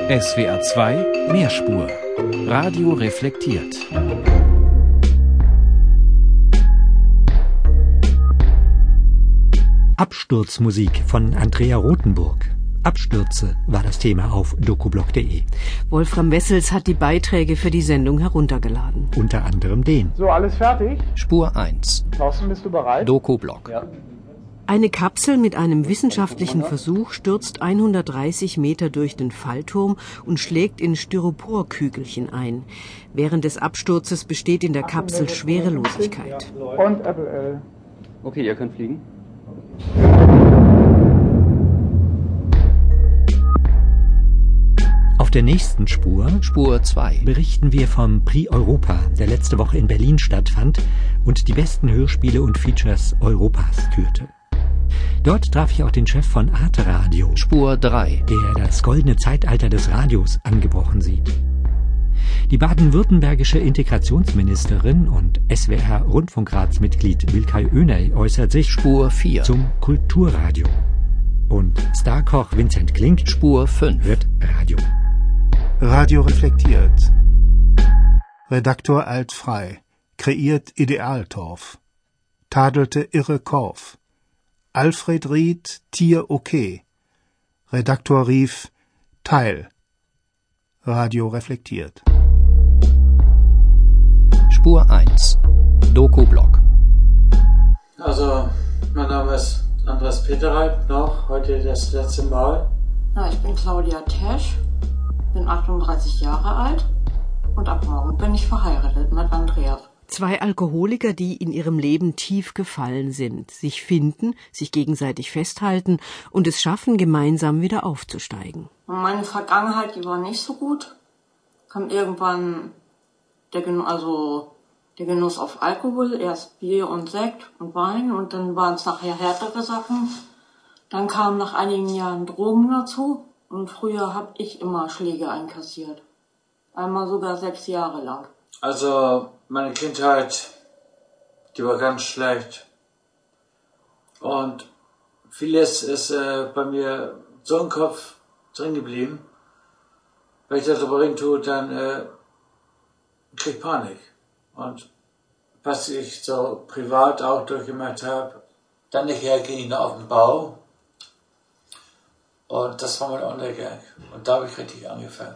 SWR 2 Mehrspur. Radio reflektiert. Absturzmusik von Andrea Rothenburg. Abstürze war das Thema auf dokublog.de. Wolfram Wessels hat die Beiträge für die Sendung heruntergeladen. Unter anderem den. So, alles fertig? Spur 1. Thorsten, bist du bereit? Dokublog. Ja. Eine Kapsel mit einem wissenschaftlichen Versuch stürzt 130 Meter durch den Fallturm und schlägt in Styroporkügelchen ein. Während des Absturzes besteht in der Kapsel Schwerelosigkeit. Und Apple. Okay, ihr könnt fliegen. Auf der nächsten Spur, Spur 2, berichten wir vom Prix Europa, der letzte Woche in Berlin stattfand und die besten Hörspiele und Features Europas kürte. Dort traf ich auch den Chef von Arte Radio, Spur 3, der das goldene Zeitalter des Radios angebrochen sieht. Die baden-württembergische Integrationsministerin und SWR-Rundfunkratsmitglied Wilkay Öney äußert sich Spur 4, zum Kulturradio. Und Starkoch Vincent Klink, Spur 5, hört Radio. Radio reflektiert. Redaktor altfrei. Kreiert Idealtorf. Tadelte irre Korf. Alfred riet Tier okay. Redaktor rief Teil. Radio reflektiert. Spur 1. Dokublog. Also, mein Name ist Andras Peterreib, noch heute das letzte Mal. Ja, ich bin Claudia Tesch, bin 38 Jahre alt und ab morgen bin ich verheiratet mit Andreas. Zwei Alkoholiker, die in ihrem Leben tief gefallen sind, sich finden, sich gegenseitig festhalten und es schaffen, gemeinsam wieder aufzusteigen. Und meine Vergangenheit, die war nicht so gut. Kam irgendwann der Genuss auf Alkohol, erst Bier und Sekt und Wein und dann waren es nachher härtere Sachen. Dann kamen nach einigen Jahren Drogen dazu und früher habe ich immer Schläge einkassiert. Einmal sogar 6 Jahre lang. Also, meine Kindheit, die war ganz schlecht. Und vieles ist bei mir so im Kopf drin geblieben. Wenn ich darüber reden tue, dann krieg ich Panik. Und was ich so privat auch durchgemacht habe, dann nachher ging ich noch auf den Bau. Und das war mein Untergang. Und da habe ich richtig angefangen.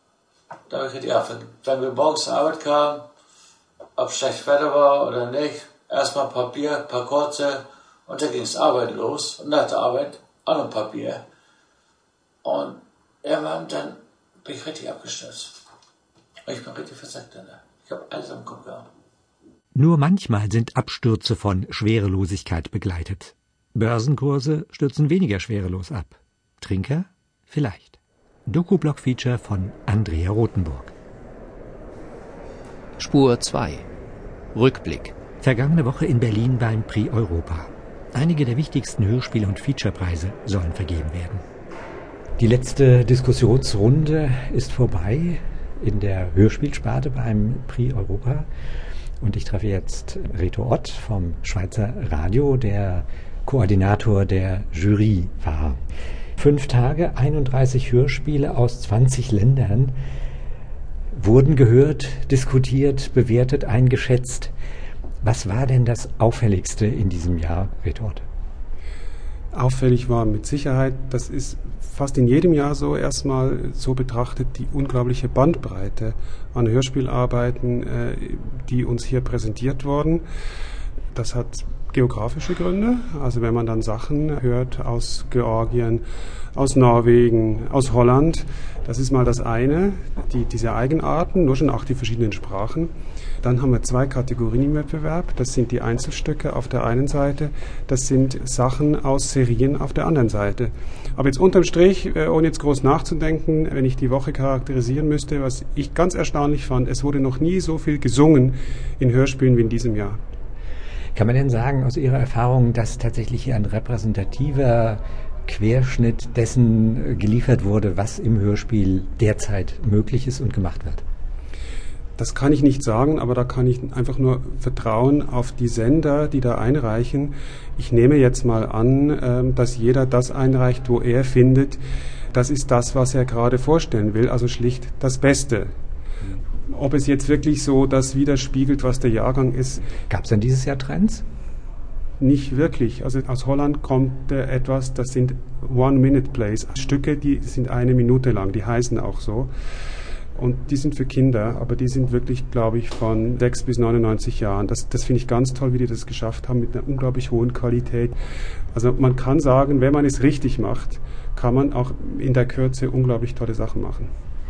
Wenn wir morgens zur Arbeit kamen, ob schlecht Wetter war oder nicht, erstmal ein paar Bier, ein paar kurze, und dann ging es Arbeit los. Und nach der Arbeit auch noch ein paar Bier. Und irgendwann dann bin ich richtig abgestürzt. Und ich bin richtig versackt danach. Ich habe alles am Kopf gehabt. Nur manchmal sind Abstürze von Schwerelosigkeit begleitet. Börsenkurse stürzen weniger schwerelos ab. Trinker? Vielleicht. Dokublog-Feature von Andrea Rothenburg. Spur 2. Rückblick. Vergangene Woche in Berlin beim Prix Europa. Einige der wichtigsten Hörspiel- und Featurepreise sollen vergeben werden. Die letzte Diskussionsrunde ist vorbei in der Hörspielsparte beim Prix Europa. Und ich treffe jetzt Reto Ott vom Schweizer Radio, der Koordinator der Jury war. 5 Tage, 31 Hörspiele aus 20 Ländern wurden gehört, diskutiert, bewertet, eingeschätzt. Was war denn das Auffälligste in diesem Jahr, Reto Ott? Auffällig war mit Sicherheit, das ist fast in jedem Jahr so erstmal so betrachtet, die unglaubliche Bandbreite an Hörspielarbeiten, die uns hier präsentiert wurden. Das hat geografische Gründe, also wenn man dann Sachen hört aus Georgien, aus Norwegen, aus Holland, das ist mal das eine, diese Eigenarten, nur schon auch die verschiedenen Sprachen. Dann haben wir 2 Kategorien im Wettbewerb, das sind die Einzelstücke auf der einen Seite, das sind Sachen aus Serien auf der anderen Seite. Aber jetzt unterm Strich, ohne jetzt groß nachzudenken, wenn ich die Woche charakterisieren müsste, was ich ganz erstaunlich fand, es wurde noch nie so viel gesungen in Hörspielen wie in diesem Jahr. Kann man denn sagen, aus Ihrer Erfahrung, dass tatsächlich hier ein repräsentativer Querschnitt dessen geliefert wurde, was im Hörspiel derzeit möglich ist und gemacht wird? Das kann ich nicht sagen, aber da kann ich einfach nur vertrauen auf die Sender, die da einreichen. Ich nehme jetzt mal an, dass jeder das einreicht, wo er findet, das ist das, was er gerade vorstellen will, also schlicht das Beste. Ob es jetzt wirklich so das widerspiegelt, was der Jahrgang ist. Gab es denn dieses Jahr Trends? Nicht wirklich. Also aus Holland kommt etwas, das sind One-Minute-Plays. Stücke, die sind 1 Minute lang, die heißen auch so. Und die sind für Kinder, aber die sind wirklich, glaube ich, von 6 bis 99 Jahren. Das finde ich ganz toll, wie die das geschafft haben, mit einer unglaublich hohen Qualität. Also man kann sagen, wenn man es richtig macht, kann man auch in der Kürze unglaublich tolle Sachen machen.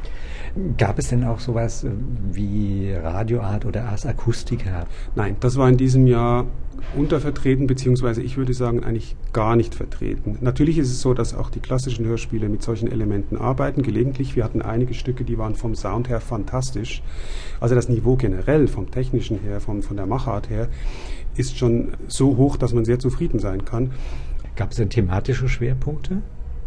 Gab es denn auch sowas wie Radioart oder Ars Acustica? Nein, das war in diesem Jahr untervertreten, beziehungsweise ich würde sagen eigentlich gar nicht vertreten. Natürlich ist es so, dass auch die klassischen Hörspiele mit solchen Elementen arbeiten, gelegentlich. Wir hatten einige Stücke, die waren vom Sound her fantastisch. Also das Niveau generell, vom Technischen her, von der Machart her, ist schon so hoch, dass man sehr zufrieden sein kann. Gab es denn thematische Schwerpunkte?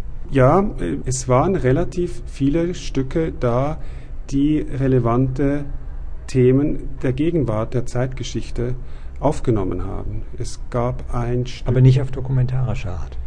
Ja, es waren relativ viele Stücke da, die relevante Themen der Gegenwart, der Zeitgeschichte aufgenommen haben. Es gab ein Stück... Aber nicht auf dokumentarische Art?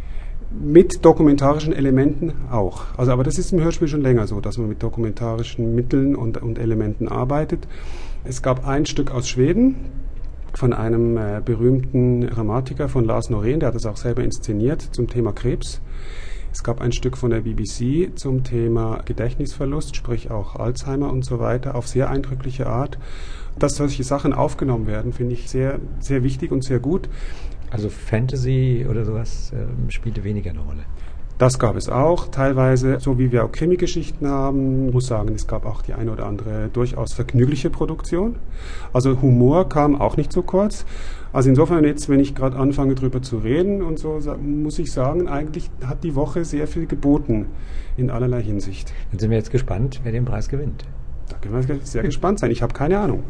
Mit dokumentarischen Elementen auch. Also, aber das ist im Hörspiel schon länger so, dass man mit dokumentarischen Mitteln und Elementen arbeitet. Es gab ein Stück aus Schweden von einem berühmten Dramatiker, von Lars Norén, der hat das auch selber inszeniert, zum Thema Krebs. Es gab ein Stück von der BBC zum Thema Gedächtnisverlust, sprich auch Alzheimer und so weiter, auf sehr eindrückliche Art. Dass solche Sachen aufgenommen werden, finde ich sehr, sehr wichtig und sehr gut. Also Fantasy oder sowas spielte weniger eine Rolle? Das gab es auch, teilweise, so wie wir auch Krimi-Geschichten haben. Ich muss sagen, es gab auch die eine oder andere durchaus vergnügliche Produktion. Also Humor kam auch nicht so kurz. Also insofern jetzt, wenn ich gerade anfange drüber zu reden und so, muss ich sagen, eigentlich hat die Woche sehr viel geboten in allerlei Hinsicht. Dann sind wir jetzt gespannt, wer den Preis gewinnt. Da können wir sehr gespannt sein. Ich habe keine Ahnung.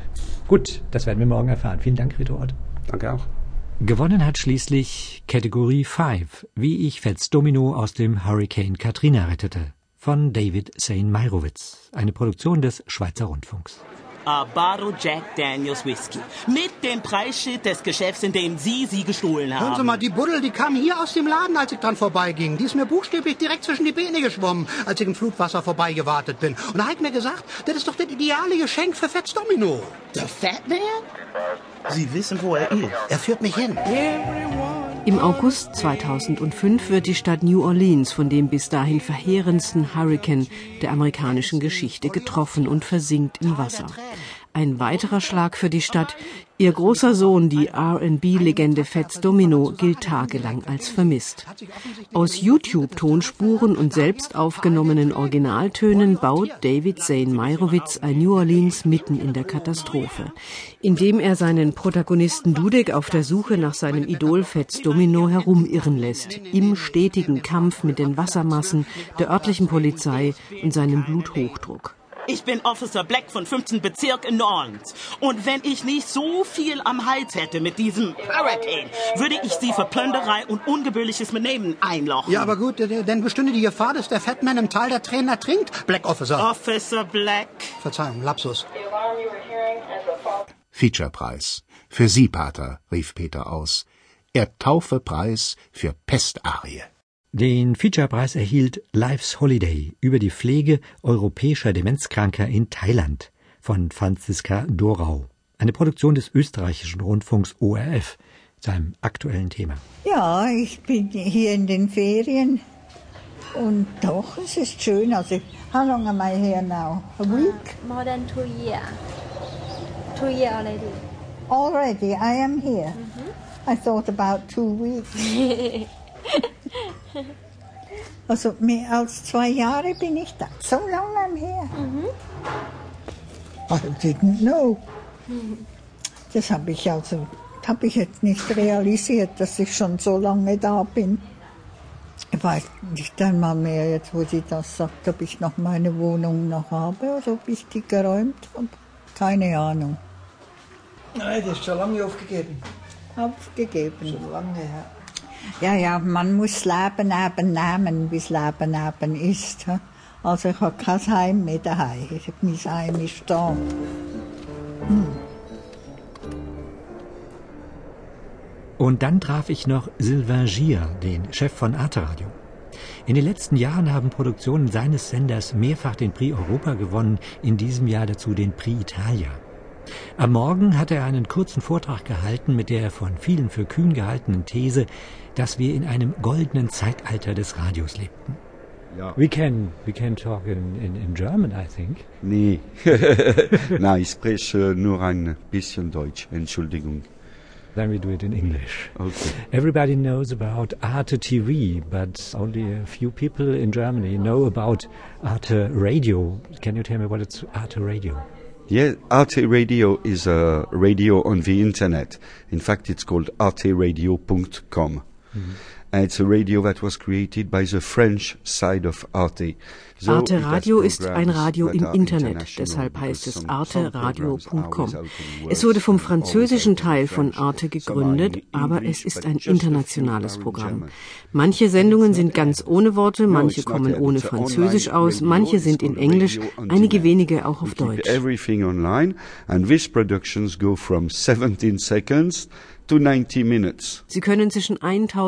Gut, das werden wir morgen erfahren. Vielen Dank, Rito Ott. Danke auch. Gewonnen hat schließlich Category 5, wie ich Fats Domino aus dem Hurricane Katrina rettete, von David Zane Meyerowitz, eine Produktion des Schweizer Rundfunks. A bottle Jack Daniels Whisky. Mit dem Preisschild des Geschäfts, in dem Sie gestohlen haben. Hören Sie mal, die Buddel, die kam hier aus dem Laden, als ich dran vorbeiging. Die ist mir buchstäblich direkt zwischen die Beine geschwommen, als ich im Flutwasser vorbeigewartet bin. Und da hat mir gesagt, das ist doch das ideale Geschenk für Fats Domino. Der Fat Man? Sie wissen, wo er ist. Er führt mich hin. Im August 2005 wird die Stadt New Orleans von dem bis dahin verheerendsten Hurrikan der amerikanischen Geschichte getroffen und versinkt im Wasser. Ein weiterer Schlag für die Stadt. Ihr großer Sohn, die R&B-Legende Fats Domino, gilt tagelang als vermisst. Aus YouTube-Tonspuren und selbst aufgenommenen Originaltönen baut David Zane Meyerowitz ein New Orleans mitten in der Katastrophe, indem er seinen Protagonisten Dudek auf der Suche nach seinem Idol Fats Domino herumirren lässt, im stetigen Kampf mit den Wassermassen, der örtlichen Polizei und seinem Bluthochdruck. Ich bin Officer Black von 15. Bezirk in New Orleans. Und wenn ich nicht so viel am Hals hätte mit diesem Hurricane, würde ich Sie für Plünderei und ungebührliches Benehmen einlochen. Ja, aber gut, denn bestünde die Gefahr, dass der Fatman im Tal der Tränen ertrinkt, Black Officer. Officer Black. Verzeihung, Lapsus. Featurepreis. Für Sie, Pater, rief Peter aus. Er taufe Preis für Pestarie. Den Featurepreis erhielt Life's Holiday über die Pflege europäischer Demenzkranker in Thailand von Franziska Dorau. Eine Produktion des österreichischen Rundfunks ORF, seinem aktuellen Thema. Ja, ich bin hier in den Ferien und doch, es ist schön. Also, how long am I here now? A week? More than 2 years. 2 years already. Already, I am here. I thought about 2 weeks. Also mehr als 2 Jahre bin ich da. So long I'm here. I didn't know. Das habe ich jetzt nicht realisiert, dass ich schon so lange da bin. Ich weiß nicht einmal mehr, jetzt wo sie das sagt, ob ich noch meine Wohnung noch habe oder ob ich die geräumt habe. Keine Ahnung. Nein, das ist schon lange aufgegeben. Aufgegeben. Schon lange her. Ja, man muss das Leben eben nehmen, wie das Leben eben ist. Also ich habe kein Heim mehr daheim. Mein Heim ist da. Und dann traf ich noch Sylvain Gier, den Chef von Arte Radio. In den letzten Jahren haben Produktionen seines Senders mehrfach den Prix Europa gewonnen, in diesem Jahr dazu den Prix Italia. Am Morgen hat er einen kurzen Vortrag gehalten mit der von vielen für kühn gehaltenen These, dass wir in einem goldenen Zeitalter des Radios lebten. Ja. We can talk in German, I think. Nee, nein, ich spreche nur ein bisschen Deutsch, Entschuldigung. Then we do it in English. Okay. Everybody knows about Arte TV, but only a few people in Germany know about Arte Radio. Can you tell me what it's Arte Radio? Yeah, Arte Radio is a radio on the internet. In fact, it's called arteradio.com. Mm-hmm. And it's a radio that was created by the French side of Arte. So Arte Radio ist ein Radio im Internet, deshalb heißt es arteradio.com. Es wurde vom französischen Teil von Arte gegründet, aber es ist ein internationales Programm. Manche Sendungen sind ganz ohne Worte, manche kommen ohne Französisch aus, manche sind in Englisch, einige wenige auch auf Deutsch. Everything online, and these productions go from 17 seconds to 90 minutes. Sie können zwischen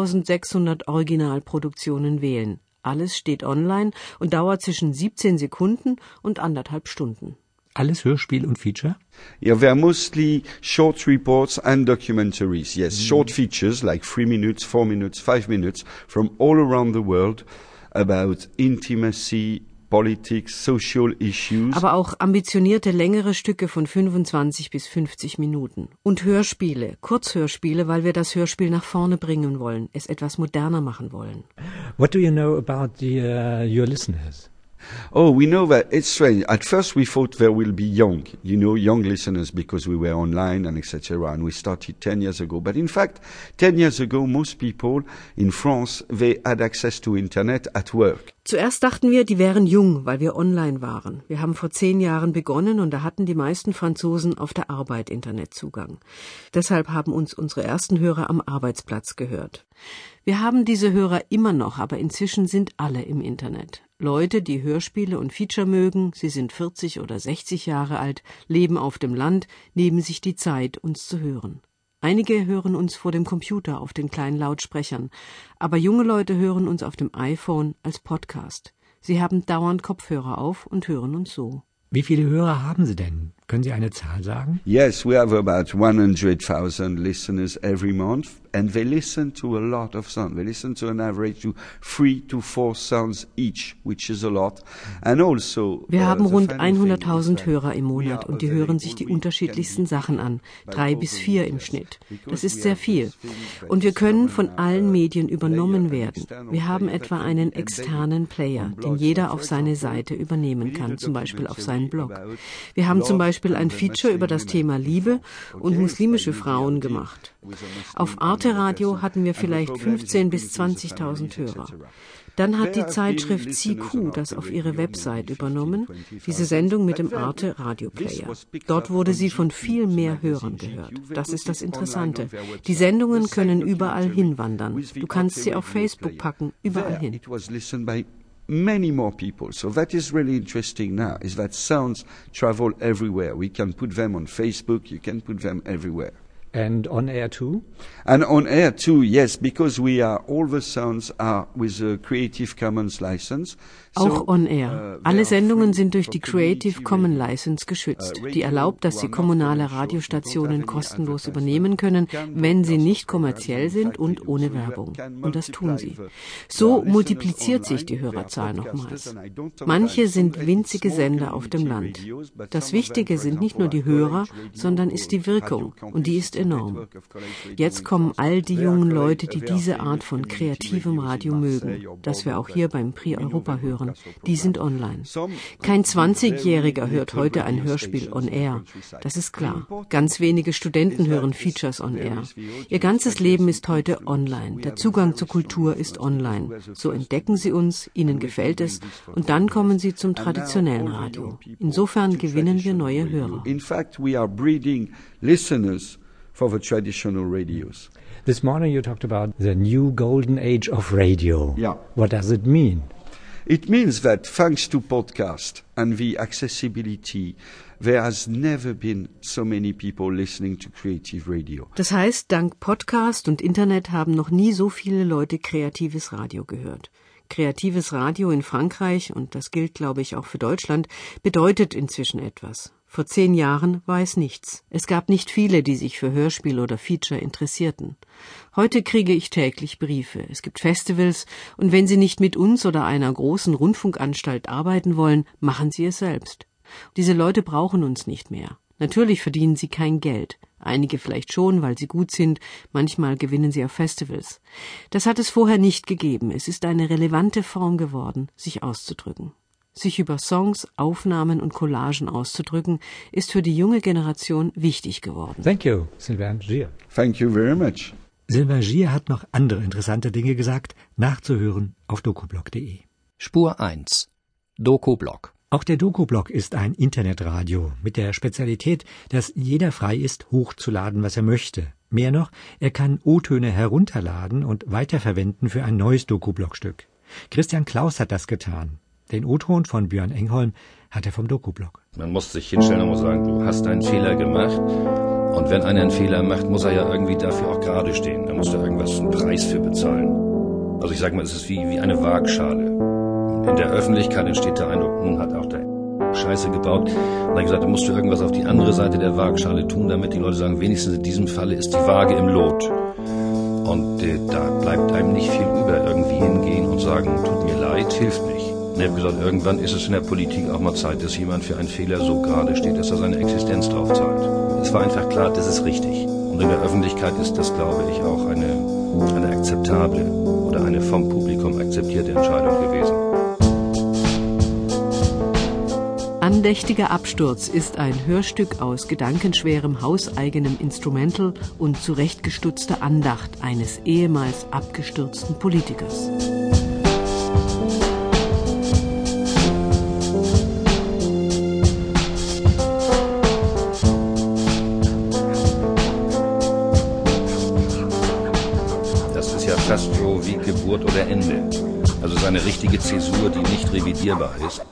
1600 Originalproduktionen wählen. Alles steht online und dauert zwischen 17 Sekunden und 1,5 Stunden. Alles Hörspiel und Feature? Yeah, they're mostly short reports and documentaries. Yes, short features like 3 minutes, 4 minutes, 5 minutes from all around the world about intimacy, politics, social issues. Aber auch ambitionierte längere Stücke von 25 bis 50 Minuten. Und Hörspiele, Kurzhörspiele, weil wir das Hörspiel nach vorne bringen wollen, es etwas moderner machen wollen. What do you know about your listeners? Oh, we know that it's strange. At first we thought there will be young listeners because we were online and etc. And we started 10 years ago. But in fact, 10 years ago, most people in France, they had access to internet at work. Zuerst dachten wir, die wären jung, weil wir online waren. Wir haben vor 10 Jahren begonnen und da hatten die meisten Franzosen auf der Arbeit Internetzugang. Deshalb haben uns unsere ersten Hörer am Arbeitsplatz gehört. Wir haben diese Hörer immer noch, aber inzwischen sind alle im Internet. Leute, die Hörspiele und Feature mögen, sie sind 40 oder 60 Jahre alt, leben auf dem Land, nehmen sich die Zeit, uns zu hören. Einige hören uns vor dem Computer auf den kleinen Lautsprechern, aber junge Leute hören uns auf dem iPhone als Podcast. Sie haben dauernd Kopfhörer auf und hören uns so. Wie viele Hörer haben Sie denn? Können Sie eine Zahl sagen? Yes, we have about 100,000 listeners every month, and they listen to a lot of sound. They listen to an average to 3 to 4 sounds each, which is a lot. And also, wir haben rund 100.000 Hörer im Monat und die hören sich die unterschiedlichsten Sachen an, 3 bis 4 im Schnitt. Das ist sehr viel. Und wir können von allen Medien übernommen werden. Wir haben etwa einen externen Player, den jeder auf seine Seite übernehmen kann, zum Beispiel auf seinen Blog. Wir haben zum Beispiel ein Feature über das Thema Liebe und muslimische Frauen gemacht. Auf Arte Radio hatten wir vielleicht 15.000 bis 20.000 Hörer. Dann hat die Zeitschrift CQ das auf ihre Website übernommen, diese Sendung mit dem Arte Radio Player. Dort wurde sie von viel mehr Hörern gehört. Das ist das Interessante. Die Sendungen können überall hinwandern. Du kannst sie auf Facebook packen, überall hin. Many more people. So that is really interesting now, is that sounds travel everywhere. We can put them on Facebook, you can put them everywhere. And on air too? And on air too, yes, because all the sounds are with a Creative Commons license. Auch on air. Alle Sendungen sind durch die Creative Commons License geschützt, die erlaubt, dass sie kommunale Radiostationen kostenlos übernehmen können, wenn sie nicht kommerziell sind und ohne Werbung. Und das tun sie. So multipliziert sich die Hörerzahl nochmals. Manche sind winzige Sender auf dem Land. Das Wichtige sind nicht nur die Hörer, sondern ist die Wirkung. Und die ist enorm. Jetzt kommen all die jungen Leute, die diese Art von kreativem Radio mögen, das wir auch hier beim Prix Europa hören. Die sind online. Kein 20-Jähriger hört heute ein Hörspiel on air. Das ist klar. Ganz wenige Studenten hören Features on air. Ihr ganzes Leben ist heute online. Der Zugang zur Kultur ist online. So entdecken sie uns, ihnen gefällt es und dann kommen sie zum traditionellen Radio. Insofern gewinnen wir neue Hörer. In fact, we are breeding listeners for the traditional radios. This morning you talked about the new golden age of radio. Yeah. What does it mean? It means that thanks to podcast and the accessibility, there has never been so many people listening to creative radio. Das heißt, dank Podcast und Internet haben noch nie so viele Leute kreatives Radio gehört. Kreatives Radio in Frankreich, und das gilt, glaube ich, auch für Deutschland, bedeutet inzwischen etwas. Vor 10 Jahren war es nichts. Es gab nicht viele, die sich für Hörspiel oder Feature interessierten. Heute kriege ich täglich Briefe. Es gibt Festivals, und wenn Sie nicht mit uns oder einer großen Rundfunkanstalt arbeiten wollen, machen Sie es selbst. Diese Leute brauchen uns nicht mehr. Natürlich verdienen sie kein Geld. Einige vielleicht schon, weil sie gut sind. Manchmal gewinnen sie auf Festivals. Das hat es vorher nicht gegeben. Es ist eine relevante Form geworden, sich auszudrücken. Sich über Songs, Aufnahmen und Collagen auszudrücken, ist für die junge Generation wichtig geworden. Thank you, Sylvain Gier. Thank you very much. Sylvain Gier hat noch andere interessante Dinge gesagt, nachzuhören auf dokublog.de. Spur 1. Dokublog. Auch der Dokublog ist ein Internetradio mit der Spezialität, dass jeder frei ist, hochzuladen, was er möchte. Mehr noch, er kann O-Töne herunterladen und weiterverwenden für ein neues Dokublog-Stück. Christian Klaus hat das getan. Den O-Ton von Björn Engholm hat er vom Dokublog. Man muss sich hinstellen und muss sagen, du hast einen Fehler gemacht. Und wenn einer einen Fehler macht, muss er ja irgendwie dafür auch gerade stehen. Da muss er irgendwas einen Preis für bezahlen. Also ich sage mal, es ist wie eine Waagschale. In der Öffentlichkeit entsteht der Eindruck, nun hat auch der Scheiße gebaut. Und dann habe ich gesagt, da musst du irgendwas auf die andere Seite der Waagschale tun, damit die Leute sagen, wenigstens in diesem Falle ist die Waage im Lot. Und da bleibt einem nicht viel über. Irgendwie hingehen und sagen, tut mir leid, hilft nicht. Und ich habe gesagt, irgendwann ist es in der Politik auch mal Zeit, dass jemand für einen Fehler so gerade steht, dass er seine Existenz drauf zahlt. Es war einfach klar, das ist richtig. Und in der Öffentlichkeit ist das, glaube ich, auch eine akzeptable oder eine vom Publikum akzeptierte Entscheidung gewesen. Andächtiger Absturz ist ein Hörstück aus gedankenschwerem hauseigenem Instrumental und zurechtgestutzter Andacht eines ehemals abgestürzten Politikers. Das ist ja fast so wie Geburt oder Ende. Also es ist eine richtige Zäsur, die nicht revidierbar ist.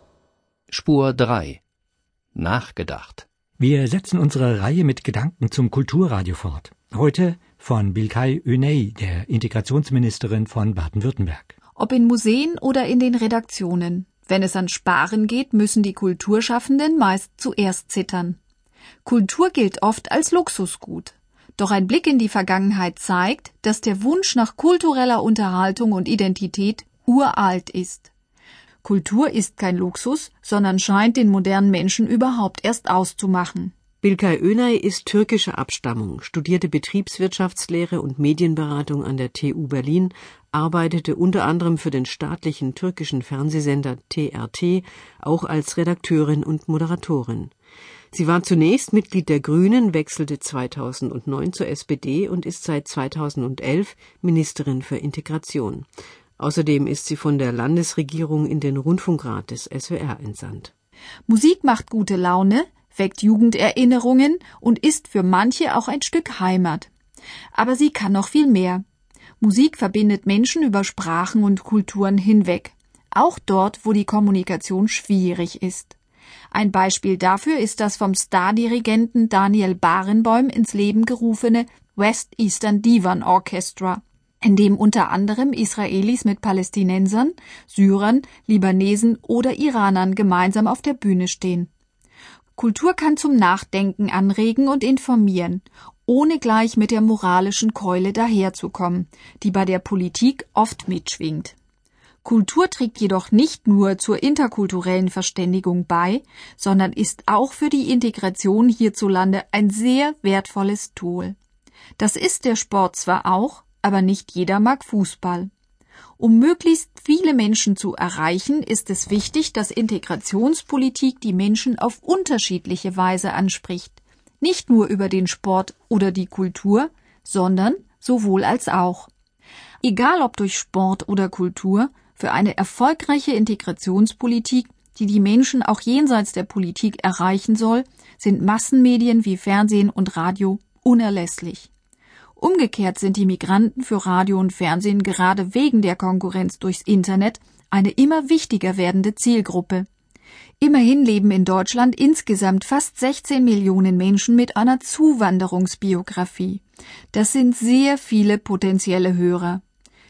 Spur 3. Nachgedacht. Wir setzen unsere Reihe mit Gedanken zum Kulturradio fort. Heute von Bilkay Öney, der Integrationsministerin von Baden-Württemberg. Ob in Museen oder in den Redaktionen. Wenn es an Sparen geht, müssen die Kulturschaffenden meist zuerst zittern. Kultur gilt oft als Luxusgut. Doch ein Blick in die Vergangenheit zeigt, dass der Wunsch nach kultureller Unterhaltung und Identität uralt ist. Kultur ist kein Luxus, sondern scheint den modernen Menschen überhaupt erst auszumachen. Bilkay Öney ist türkischer Abstammung, studierte Betriebswirtschaftslehre und Medienberatung an der TU Berlin, arbeitete unter anderem für den staatlichen türkischen Fernsehsender TRT, auch als Redakteurin und Moderatorin. Sie war zunächst Mitglied der Grünen, wechselte 2009 zur SPD und ist seit 2011 Ministerin für Integration. Außerdem ist sie von der Landesregierung in den Rundfunkrat des SWR entsandt. Musik macht gute Laune, weckt Jugenderinnerungen und ist für manche auch ein Stück Heimat. Aber sie kann noch viel mehr. Musik verbindet Menschen über Sprachen und Kulturen hinweg, auch dort, wo die Kommunikation schwierig ist. Ein Beispiel dafür ist das vom Stardirigenten Daniel Barenboim ins Leben gerufene West Eastern Divan Orchestra, in dem unter anderem Israelis mit Palästinensern, Syrern, Libanesen oder Iranern gemeinsam auf der Bühne stehen. Kultur kann zum Nachdenken anregen und informieren, ohne gleich mit der moralischen Keule daherzukommen, die bei der Politik oft mitschwingt. Kultur trägt jedoch nicht nur zur interkulturellen Verständigung bei, sondern ist auch für die Integration hierzulande ein sehr wertvolles Tool. Das ist der Sport zwar auch, aber nicht jeder mag Fußball. Um möglichst viele Menschen zu erreichen, ist es wichtig, dass Integrationspolitik die Menschen auf unterschiedliche Weise anspricht. Nicht nur über den Sport oder die Kultur, sondern sowohl als auch. Egal ob durch Sport oder Kultur, für eine erfolgreiche Integrationspolitik, die die Menschen auch jenseits der Politik erreichen soll, sind Massenmedien wie Fernsehen und Radio unerlässlich. Umgekehrt sind die Migranten für Radio und Fernsehen gerade wegen der Konkurrenz durchs Internet eine immer wichtiger werdende Zielgruppe. Immerhin leben in Deutschland insgesamt fast 16 Millionen Menschen mit einer Zuwanderungsbiografie. Das sind sehr viele potenzielle Hörer.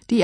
Die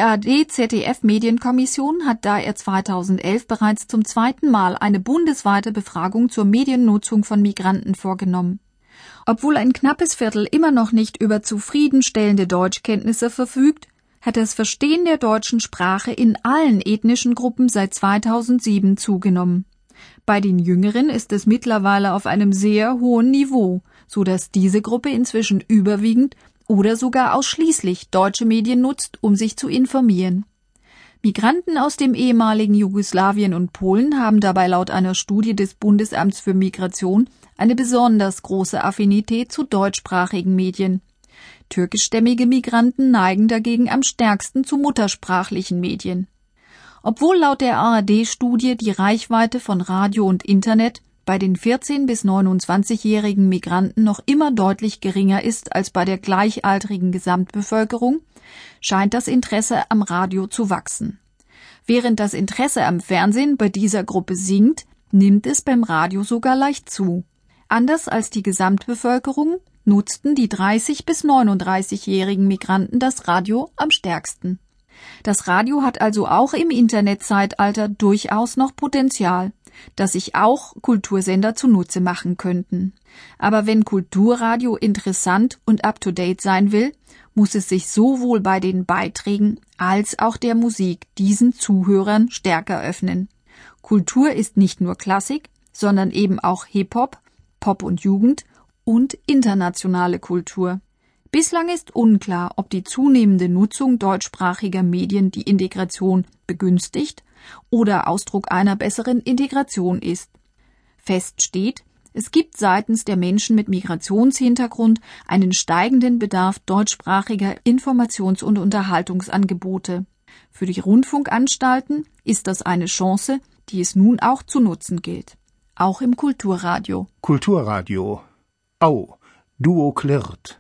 ARD-ZDF-Medienkommission hat daher 2011 bereits zum 2. Mal eine bundesweite Befragung zur Mediennutzung von Migranten vorgenommen. Obwohl ein knappes Viertel immer noch nicht über zufriedenstellende Deutschkenntnisse verfügt, hat das Verstehen der deutschen Sprache in allen ethnischen Gruppen seit 2007 zugenommen. Bei den Jüngeren ist es mittlerweile auf einem sehr hohen Niveau, so dass diese Gruppe inzwischen überwiegend oder sogar ausschließlich deutsche Medien nutzt, um sich zu informieren. Migranten aus dem ehemaligen Jugoslawien und Polen haben dabei laut einer Studie des Bundesamts für Migration eine besonders große Affinität zu deutschsprachigen Medien. Türkischstämmige Migranten neigen dagegen am stärksten zu muttersprachlichen Medien. Obwohl laut der ARD-Studie die Reichweite von Radio und Internet bei den 14- bis 29-jährigen Migranten noch immer deutlich geringer ist als bei der gleichaltrigen Gesamtbevölkerung, scheint das Interesse am Radio zu wachsen. Während das Interesse am Fernsehen bei dieser Gruppe sinkt, nimmt es beim Radio sogar leicht zu. Anders als die Gesamtbevölkerung nutzten die 30- bis 39-jährigen Migranten das Radio am stärksten. Das Radio hat also auch im Internetzeitalter durchaus noch Potenzial, das sich auch Kultursender zunutze machen könnten. Aber wenn Kulturradio interessant und up-to-date sein will, muss es sich sowohl bei den Beiträgen als auch der Musik diesen Zuhörern stärker öffnen. Kultur ist nicht nur Klassik, sondern eben auch Hip-Hop, Pop und Jugend und internationale Kultur. Bislang ist unklar, ob die zunehmende Nutzung deutschsprachiger Medien die Integration begünstigt oder Ausdruck einer besseren Integration ist. Fest steht, es gibt seitens der Menschen mit Migrationshintergrund einen steigenden Bedarf deutschsprachiger Informations- und Unterhaltungsangebote. Für die Rundfunkanstalten ist das eine Chance, die es nun auch zu nutzen gilt. Auch im Kulturradio. Kulturradio. Au, Duo klirrt.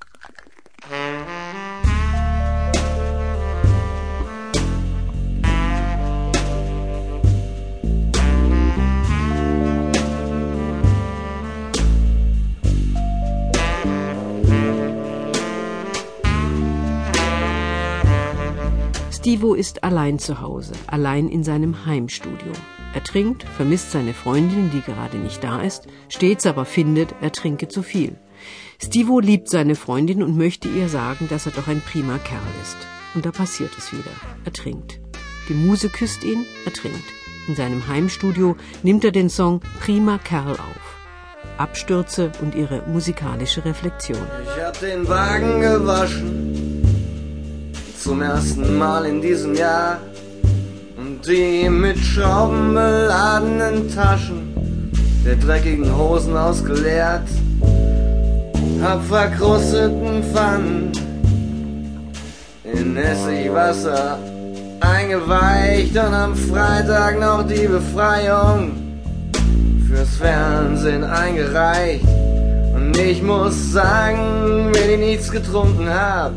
Stivo ist allein zu Hause, allein in seinem Heimstudio. Er trinkt, vermisst seine Freundin, die gerade nicht da ist, stets aber findet, er trinke zu viel. Stivo liebt seine Freundin und möchte ihr sagen, dass er doch ein prima Kerl ist. Und da passiert es wieder. Er trinkt. Die Muse küsst ihn, er trinkt. In seinem Heimstudio nimmt er den Song Prima Kerl auf. Abstürze und ihre musikalische Reflexion. Ich hab den Wagen gewaschen, zum ersten Mal in diesem Jahr. Und die mit Schrauben beladenen Taschen der dreckigen Hosen ausgeleert. Hab verkrusteten Pfannen in Essigwasser eingeweicht und am Freitag noch die Befreiung fürs Fernsehen eingereicht. Und ich muss sagen, wenn ich nichts getrunken hab,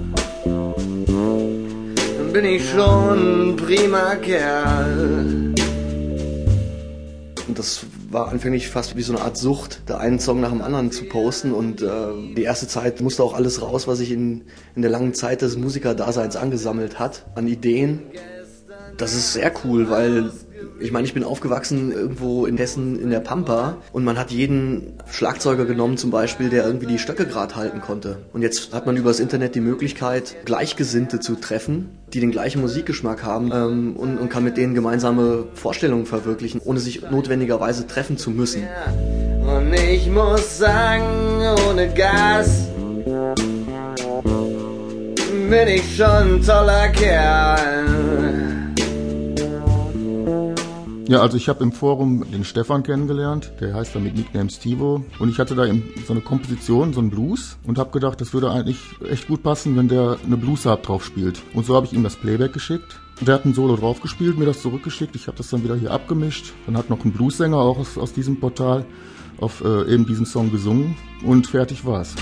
dann bin ich schon ein prima Kerl. Und das war anfänglich fast wie so eine Art Sucht, da einen Song nach dem anderen zu posten. Und die erste Zeit musste auch alles raus, was sich in der langen Zeit des Musikerdaseins angesammelt hat, an Ideen. Das ist sehr cool, weil ich meine, ich bin aufgewachsen irgendwo in Hessen in der Pampa und man hat jeden Schlagzeuger genommen zum Beispiel, der irgendwie die Stöcke gerade halten konnte. Und jetzt hat man über das Internet die Möglichkeit, Gleichgesinnte zu treffen, die den gleichen Musikgeschmack haben und kann mit denen gemeinsame Vorstellungen verwirklichen, ohne sich notwendigerweise treffen zu müssen. Und ich muss sagen, ohne Gas bin ich schon ein toller Kerl. Ja, also ich habe im Forum den Stefan kennengelernt, der heißt da mit Nickname Stivo. Und ich hatte da so eine Komposition, so einen Blues und habe gedacht, das würde eigentlich echt gut passen, wenn der eine Blues-Harp drauf spielt. Und so habe ich ihm das Playback geschickt. Der hat ein Solo drauf gespielt, mir das zurückgeschickt. Ich habe das dann wieder hier abgemischt. Dann hat noch ein Blues-Sänger auch aus diesem Portal auf eben diesen Song gesungen und fertig war's.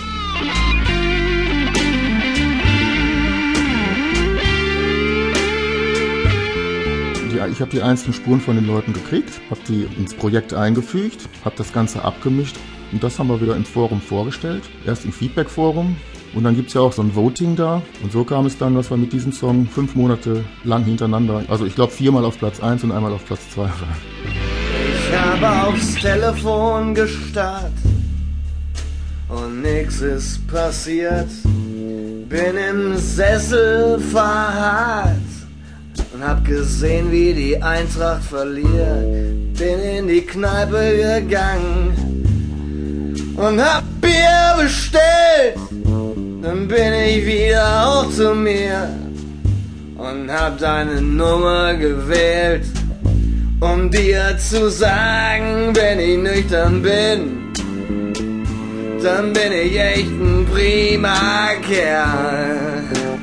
Ich habe die einzelnen Spuren von den Leuten gekriegt, habe die ins Projekt eingefügt, habe das Ganze abgemischt und das haben wir wieder im Forum vorgestellt. Erst im Feedback-Forum Und dann gibt's ja auch so ein Voting da. Und so kam es dann, dass wir mit diesem Song 5 Monate lang hintereinander, also ich glaube 4-mal auf Platz 1 und einmal auf Platz 2 waren. Ich habe aufs Telefon gestarrt und nix ist passiert. Bin im Sessel verharrt und hab gesehen, wie die Eintracht verliert. Bin in die Kneipe gegangen und hab Bier bestellt. Dann bin ich wieder auch zu mir und hab deine Nummer gewählt, um dir zu sagen, wenn ich nüchtern bin, dann bin ich echt ein prima Kerl.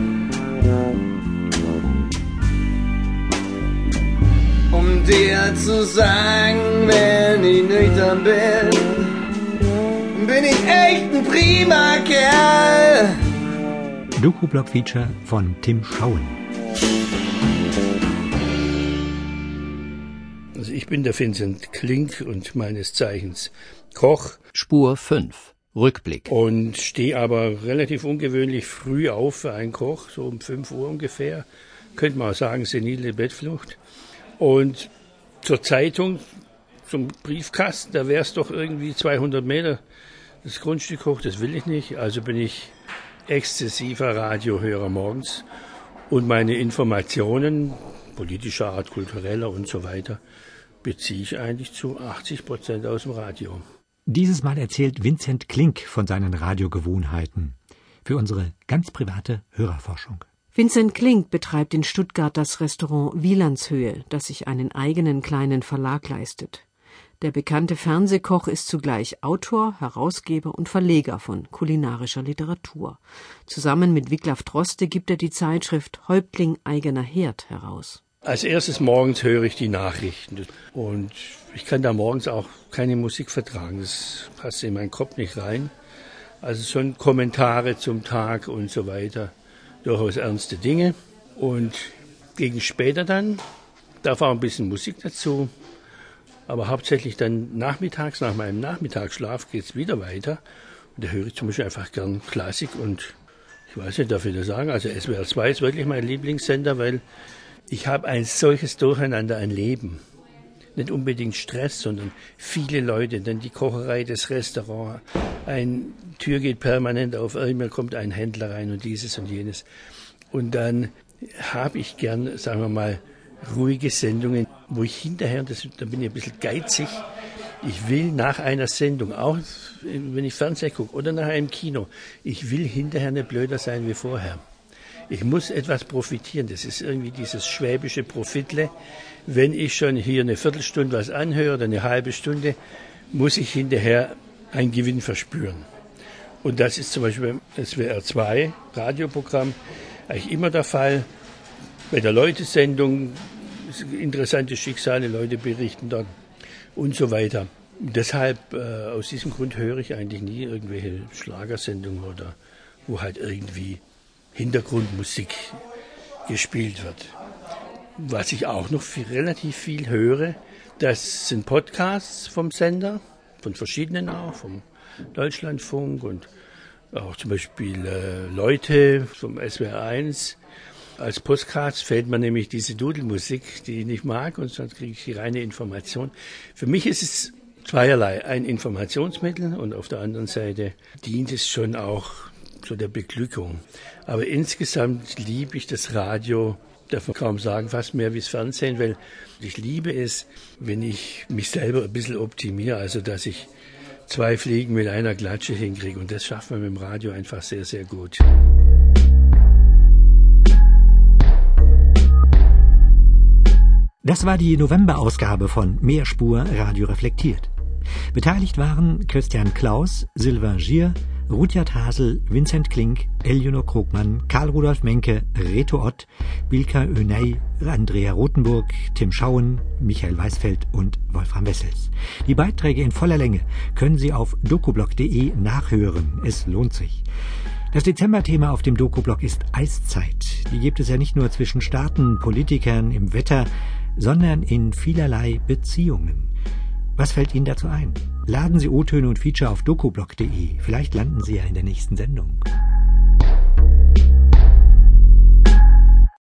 Um dir zu sagen, wenn ich nüchtern bin, bin ich echt ein prima Kerl. Dokublock-Feature von Tim Schauen. Also ich bin der Vincent Klink und meines Zeichens Koch. Spur 5. Rückblick. Und stehe aber relativ ungewöhnlich früh auf für einen Koch, so um 5 Uhr ungefähr. Könnte man auch sagen, senile Bettflucht. Und zur Zeitung, zum Briefkasten, da wäre es doch irgendwie 200 Meter das Grundstück hoch, das will ich nicht. Also bin ich exzessiver Radiohörer morgens. Und meine Informationen, politischer Art, kultureller und so weiter, beziehe ich eigentlich zu 80% aus dem Radio. Dieses Mal erzählt Vincent Klink von seinen Radiogewohnheiten für unsere ganz private Hörerforschung. Vincent Klink betreibt in Stuttgart das Restaurant Wielandshöhe, das sich einen eigenen kleinen Verlag leistet. Der bekannte Fernsehkoch ist zugleich Autor, Herausgeber und Verleger von kulinarischer Literatur. Zusammen mit Wiglaf Droste gibt er die Zeitschrift Häuptling eigener Herd heraus. Als erstes morgens höre ich die Nachrichten und ich kann da morgens auch keine Musik vertragen, das passt in meinen Kopf nicht rein. Also schon Kommentare zum Tag und so weiter, durchaus ernste Dinge. Und gegen später dann darf auch ein bisschen Musik dazu, aber hauptsächlich dann nachmittags, nach meinem Nachmittagsschlaf geht es wieder weiter. Und da höre ich zum Beispiel einfach gern Klassik und ich weiß nicht, darf ich das sagen, also SWR 2 ist wirklich mein Lieblingssender, weil ich habe ein solches Durcheinander an Leben. Nicht unbedingt Stress, sondern viele Leute, dann die Kocherei, das Restaurant, eine Tür geht permanent auf, irgendwann kommt ein Händler rein und dieses und jenes. Und dann habe ich gern, sagen wir mal, ruhige Sendungen, wo ich hinterher, da bin ich ein bisschen geizig, ich will nach einer Sendung, auch wenn ich Fernsehen gucke oder nach einem Kino, ich will hinterher nicht blöder sein wie vorher. Ich muss etwas profitieren. Das ist irgendwie dieses schwäbische Profitle. Wenn ich schon hier eine Viertelstunde was anhöre oder eine halbe Stunde, muss ich hinterher einen Gewinn verspüren. Und das ist zum Beispiel beim SWR 2 Radioprogramm eigentlich immer der Fall. Bei der Leute-Sendung interessante Schicksale, Leute berichten dort und so weiter. Deshalb, aus diesem Grund höre ich eigentlich nie irgendwelche Schlagersendungen oder wo halt irgendwie Hintergrundmusik gespielt wird. Was ich auch noch relativ viel höre, das sind Podcasts vom Sender, von verschiedenen auch, vom Deutschlandfunk und auch zum Beispiel Leute vom SWR 1. Als Podcast fällt mir nämlich diese Dudelmusik, die ich nicht mag, und sonst kriege ich die reine Information. Für mich ist es zweierlei, ein Informationsmittel und auf der anderen Seite dient es schon auch zu der Beglückung. Aber insgesamt liebe ich das Radio, darf man kaum sagen, fast mehr wie das Fernsehen, weil ich liebe es, wenn ich mich selber ein bisschen optimiere, also dass ich 2 Fliegen mit einer Klatsche hinkriege. Und das schafft man mit dem Radio einfach sehr, sehr gut. Das war die November-Ausgabe von Mehrspur Radio reflektiert. Beteiligt waren Christian Klaus, Sylvain Gier, Rudyard Hasel, Vincent Klink, Elionor Krogmann, Karl Rudolf Menke, Reto Ott, Bilka Öney, Andrea Rothenburg, Tim Schauen, Michael Weisfeld und Wolfram Wessels. Die Beiträge in voller Länge können Sie auf dokublock.de nachhören. Es lohnt sich. Das Dezemberthema auf dem Dokublock ist Eiszeit. Die gibt es ja nicht nur zwischen Staaten, Politikern, im Wetter, sondern in vielerlei Beziehungen. Was fällt Ihnen dazu ein? Laden Sie O-Töne und Feature auf dokublock.de. Vielleicht landen Sie ja in der nächsten Sendung.